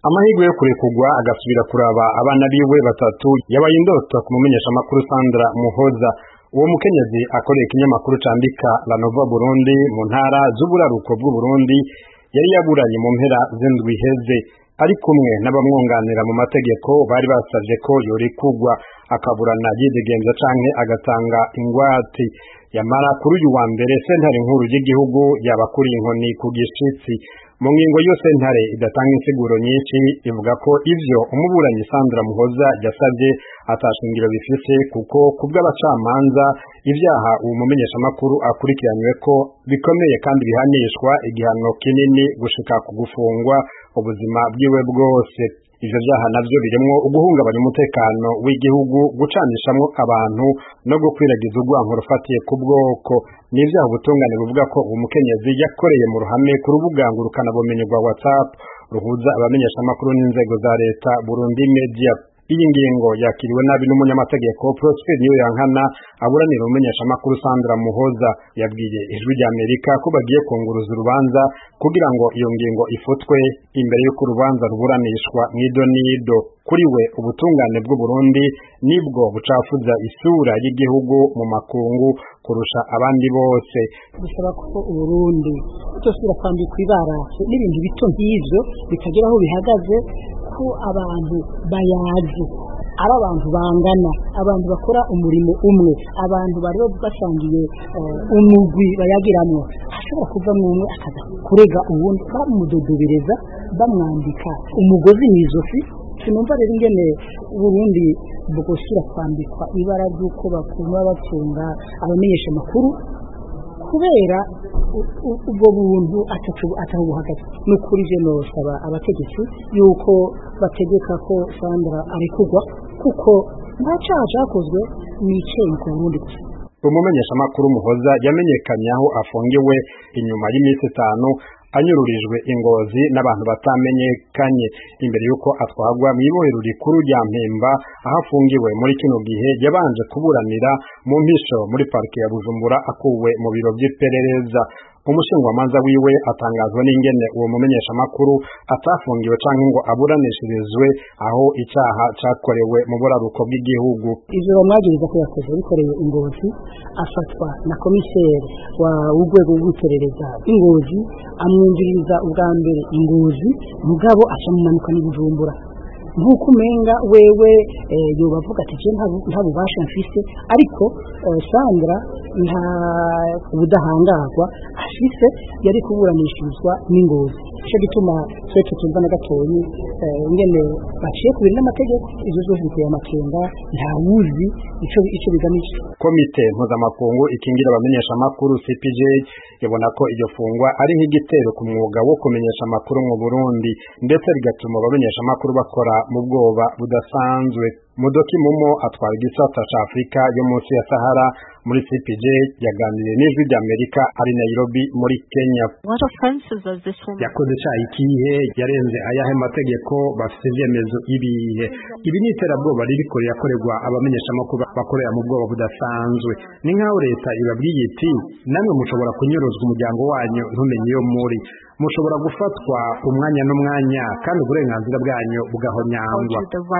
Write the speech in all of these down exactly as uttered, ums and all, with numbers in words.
amahirwe yo kurekurwa agasubira kuraba abana biwe batatu yabaye indota ku mumenyeshamakuru Sandra Muhoza. Uwo mukenyezi akorera ikinyamakuru candika La Nova Burundi mu ntara z'uburaruko bw'u Burundi yari yaburanye mu mpera z'indwi iheze, ari kumwe n'abamwunganira mu mategeko bari basavye ko yorekurwa akaburana yidegenza canke agatanga ingwate. Yamara kuri uyu wa mbere sentare nkuru y'igihugu yabakuriye inkoni ku gishitsi. Mu ngingo yo sentare idatanga insiguro nyinshi ivuga ko ivyo umuburanyi Sandra Muhoza yasavye atashingiro bifise, kuko kubw'abacamanza ivyaha uwo mumenyeshamakuru akurikiranywe ko bikomeye kandi bihanishwa igihano kinini gushika ku gufungwa ubuzima bwiwe bwose. Ivyo vyaha navyo birimwo uguhungabanya umutekano w'igihugu, gucanishamwo abantu no gukwiragiza urwanko rufatiye ku bwoko. N'ivyaha ubutungane buvuga ko uwo mukenyezi yakoreye mu ruhame ku rubuga ngurukanabumenyi rwa WhatsApp ruhuza abamenyeshamakuru n'inzego za leta Burundi Media. Iyi ngingo yakiriwe nabi n'umunyamategeko Prosper Niyoyankana aburanira umumenyeshamakuru Sandra Muhoza. Yabwiye Ijwi ry'Amerika ko bagiye kunguruza urubanza kugira ngo iyo ngingo ifutwe imbere y'uko urubanza ruburanishwa mw'idonido. Kuri we ubutungane bw'u Burundi nibwo bucafuza isura y'igihugu mu makungu kurusha abandi bose. Bisaba ko Uburundi cyosubira kwambikwa ibara n'ibintu bito nk'ivyo bikagira aho bihagaze, ko abantu bayazi ari abantu bangana, abantu bakora umurimo umwe, abantu bari basangiye uh, umugwi bayagiramwo. Ashobora kuva mumwe akaza kurega uwundi bamudodobereza bamwambika umugozi mw'izosi. Sinumva rero ingene Burundi bugoshyira kwambikwa ibara ry'uko bakuma bacunga abamenyesha makuru kubera ubwo buntu ataho buhagaze. N'ukuri je nosaba abategetsi yuko bategeka ko Sandra arekurwa, kuko nta caha cakozwe n'icyaha ku Burundi gusa. Umumenyeshamakuru Muhoza yamenyekanye aho afungiwe inyuma y'iminsi itanu anyururijwe Ingozi n'abantu batamenyekanye, imbere yuko atwagwa mw'ibohero rikuru rya Mpemba aho afungiwe. Muri kino gihe yabanje kuburanira mu mpisho muri parike ya Bujumbura akuwe mu biro by'iperereza. Umushingwamanza wiwe atangazwa n'ingene uwo mumenyeshamakuru atafungiwe canke ngo aburanishirizwe aho icyaha cakorewe mu buraruko bw'igihugu. Ivyo bamwagiriza ko yakoze bikoreye Ingozi, afatwa na komiseri wa urwego rw'iperereza Ingozi, amwinjiriza ubwa mbere Ingozi, mugabo acamumanuka ni Bujumbura. Nkuko umenga wewe eh, yobavuga ati je nta bubasha mfise, ariko eh, Sandra nta ubudahangarwa afise, yari kuburanishirizwa n'Ingozi. Cyo gituma twese tumva na gatoyi eh, ingene baciye kubiri n'amategeko. Izo zose biteye amakenga, nta wuzi ico ico bigamije. Komite mpuzamakungu ikingira abamenyesha makuru C P J yabona ko iryo fungwa ari nk'igitero ku mwuga wo kumenyesha makuru mu Burundi, ndetse rigatuma abamenyesha makuru bakora mu bwoba budasanzwe. Mudoki Mumo atwara igisata ca Afrika yo munsi ya Sahara muri C P J yaganiriye n'Ijwi ry'Amerika ari Nairobi muri Kenya. Yakoze ca ikihe, yarenze ayahe mategeko, bafite ivyemezo ibihe. Ibi ni iterabwoba ririko rirakorerwa abamenyesha makuru bakorera mu bwoba budasanzwe. Ni nkaho leta ibabwiye iti namwe mushobora kunyuruzwa umuryango wanyu ntumenye iyo muri, mushobora gufatwa umwanya n'umwanya kandi uburenganzira bwanyu bugahonyangwa.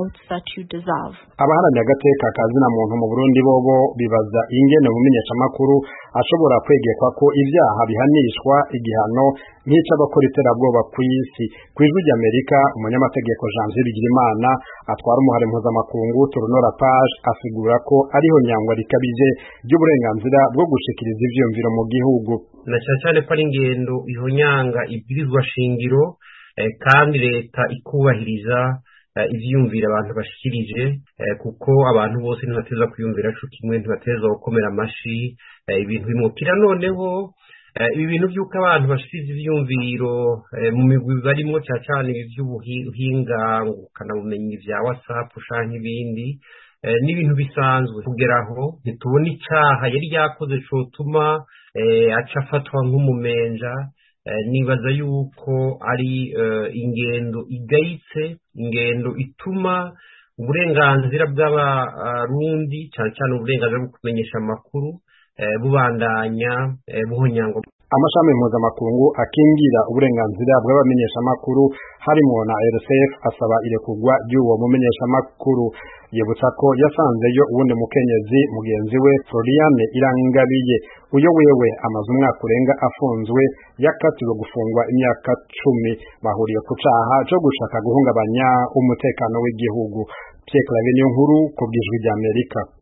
Abaharanira agateka ka zina muntu mu Burundi bobo bibaza ingene umumenyeshamakuru ashobora kwegekwa ko ivyaha bihanishwa igihano nk'ic'abakora iterabwoba kw'isi. Kw'Ijwi ry'Amerika umunyamategeko Janvier Bigirimana atwara umuhari mpuzamakungu Turunora Page asigura ko ariho nyangwa rikabije ry'uburenganzira bwo gushikiriza ivyiyumviro mu gihugu, na cyane ko ari ingendo ihonyanga ibwirizwa shingiro eh, kandi leta ikubahiriza Uh, ivyumvira abantu bashikirije, uh, kuko abantu bose ntibateza kwiyumvira co kimwe, ntibateza gukomera amashi uh, ibintu bimukira. Noneho uh, ibi bintu by'uko abantu bashikiriza ivyumviro uh, mu migwi barimo cyane ivy'ubuhinga ngukana bumenyi vya WhatsApp canke ibindi uh, n'ibintu bisanzwe. Kugeraho ntitubona icaha yari yakoze cotuma uh, aca afatwa nk'umumenja. Uh, nibaza yuko ari uh, ingendo igayitse, ingendo ituma uburenganzira bw'abarundi uh, cyane cyane uburenganzira bwo kumenyesha amakuru uh, bubandanya uh, buhonyangwa. amashami mpuzamakungu akingira uburenganzira bw'abamenyeshamakuru harimo na R S F asaba irekurwa ry'uwo mumenyeshamakuru. Yibutsa ko yasanzeyo uwundi mukenyezi mugenzi we Floriane Irangabiye, uyo wewe amaze umwaka urenga afunzwe yakatiwe gufungwa imyaka cumi. Bahuriye ku caha co gushaka guhungabanya umutekano w'igihugu. Pierre Claver Niyonkuru ku bw'Ijwi ry'Amerika.